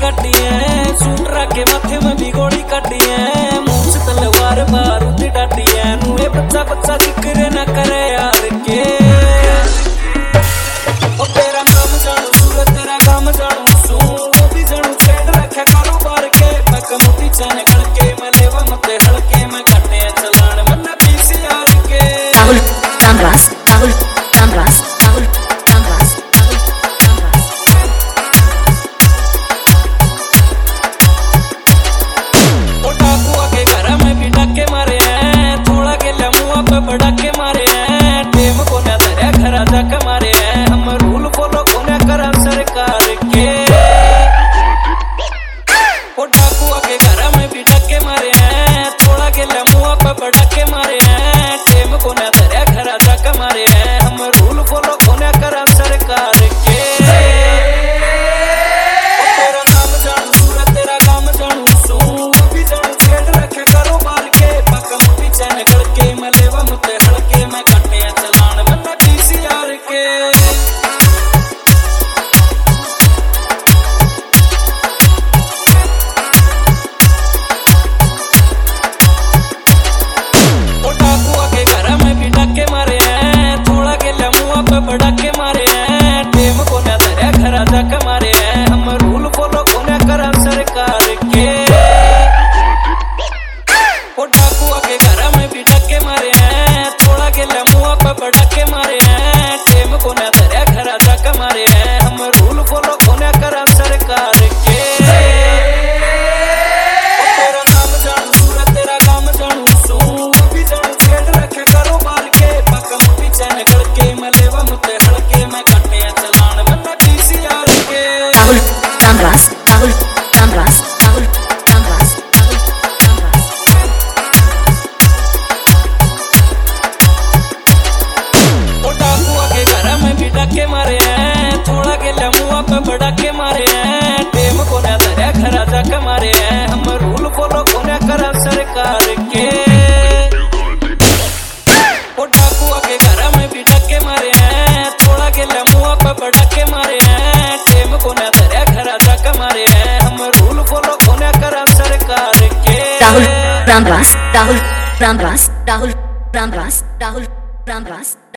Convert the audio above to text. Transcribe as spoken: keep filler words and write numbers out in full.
काटी है, सूटरा के माथे में भी गोली काटी है, मुंह से तलवार बारूद डाटी है। नुए बच्चा बच्चा जिक्र न करे यार के, ओ तेरा नाम जानू सूरत तेरा काम जानू सू, वो भी जानू छेड़ रखे कारोबार के। मैं कमोटी चाने गड़के मैं लेवा मते हड़के, मैं कटे चलान मन्ना पीसी यार के। राहुल रामरास राहुल रामरास राहुल रामरास ओ डाकुआ के घर में भी डाके मारे हैं, थोड़ा के लमुआ पे बड़ा के मारे हैं, टेम को न धरे घर जाके मारे हैं। हम रूल फॉलो को न करा सरकार के, ओ डाकुआ के घर में भी डाके मारे हैं, थोड़ा के लमुआ पे बड़ा के मारे हैं, टेम को न धरे घर जाके मारे हैं। हम रूल फॉलो को न करा सरकार के, तेरा नाम जानू सूरत तेरा काम जानू सू, वो भी जानू छेड़ रखे कारोबार के। पक्का मुट्ठी चैन गड़के मैं लेवा मुते हड़के, मैं कटे चलान मन्ना पीसी यार के। ओ डाकुआ के घर में भी डाके मारे हैं, थोड़ा के लमुआ पे बड़ा के मारे हैं, टेम को न धरे घर जाके मारे हैं। हम रूल फॉलो को न करा सरकार के, ओ डाकुआ के घर में भी डाके मारे हैं, थोड़ा के लमुआ पे बड़ा के मारे हैं, टेम को न धरे घर जाके मारे हैं। हम रूल फॉलो को न करा सरकार के, तेरा नाम जानू सूरत तेरा काम जानू सू, वो भी जानू छेड़ रखे कारोबार के। पक्का मुट्ठी चैन गड़के मैं लेवा मुते हड़के, मैं कटे चलान मन्ना पीसी यार के। राहुल रामरास राहुल रामरास राहुल रामरास राहुल रामरास ओ डाकुआ के घर में भी डाके मारे हैं, थोड़ा के लमुआ पे बड़ा के मारे हैं, टेम को न धरे घर जाके मारे हैं। हम रूल फॉलो को न करा सरकार के, ओ डाकुआ के घर में भी डाके मारे हैं, थोड़ा के लमुआ पे बड़ा के मारे हैं, टेम को न धरे घर जाके मारे हैं। हम रूल फॉलो को न करा सरकार के। राहुल रामरास राहुल रामरास राहुल रामरास राहुल रामरास